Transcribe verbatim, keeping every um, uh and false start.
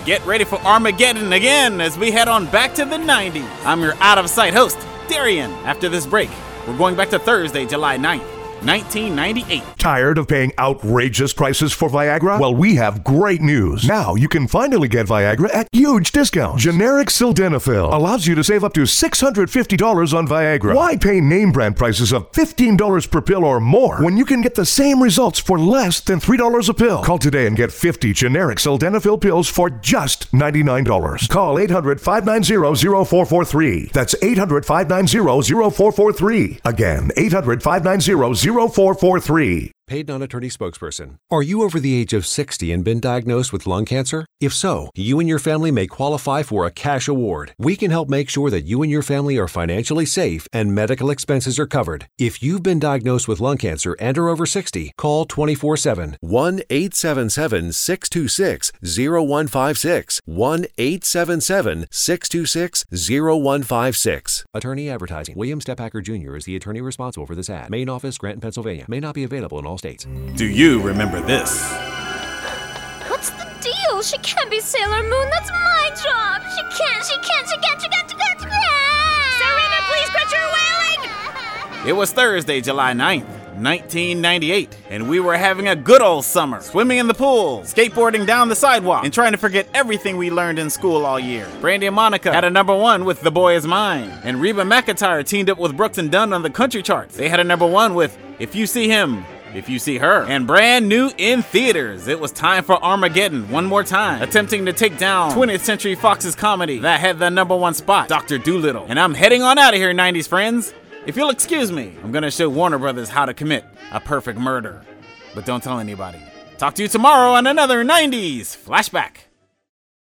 Get ready for Armageddon again as we head on back to the nineties. I'm your out-of-sight host, Darian. After this break, we're going back to Thursday, July ninth, nineteen ninety-eight. Tired of paying outrageous prices for Viagra? Well, we have great news. Now you can finally get Viagra at huge discounts. Generic Sildenafil allows you to save up to six hundred fifty dollars on Viagra. Why pay name brand prices of fifteen dollars per pill or more when you can get the same results for less than three dollars a pill? Call today and get fifty generic Sildenafil pills for just ninety-nine dollars. Call eight hundred, five nine zero, zero four four three. That's eight hundred, five nine zero, zero four four three. Again, eight hundred, five nine zero, zero four four three. Paid non-attorney spokesperson. Are you over the age of sixty and been diagnosed with lung cancer? If so, you and your family may qualify for a cash award. We can help make sure that you and your family are financially safe and medical expenses are covered. If you've been diagnosed with lung cancer and are over sixty, call twenty-four seven. one eight seven seven, six two six, zero one five six. one eight seven seven, six two six, zero one five six. Attorney advertising. William Stephacker Junior is the attorney responsible for this ad. Main office, Granton, Pennsylvania. May not be available in all states. Do you remember this? What's the deal? She can't be Sailor Moon. That's my job. She can't, she can't, she can't, she can't, she can't, she can't. Serena, please quit your wailing! It was Thursday, July ninth, nineteen ninety-eight, and we were having a good old summer, swimming in the pool, skateboarding down the sidewalk, and trying to forget everything we learned in school all year. Brandy and Monica had a number one with The Boy Is Mine, and Reba McEntire teamed up with Brooks and Dunn on the country charts. They had a number one with If You See Him, If You See Her. And brand new in theaters, it was time for Armageddon one more time, attempting to take down twentieth Century Fox's comedy that had the number one spot, Doctor Dolittle. And I'm heading on out of here, nineties friends. If you'll excuse me, I'm gonna show Warner Brothers how to commit a perfect murder. But don't tell anybody. Talk to you tomorrow on another nineties Flashback.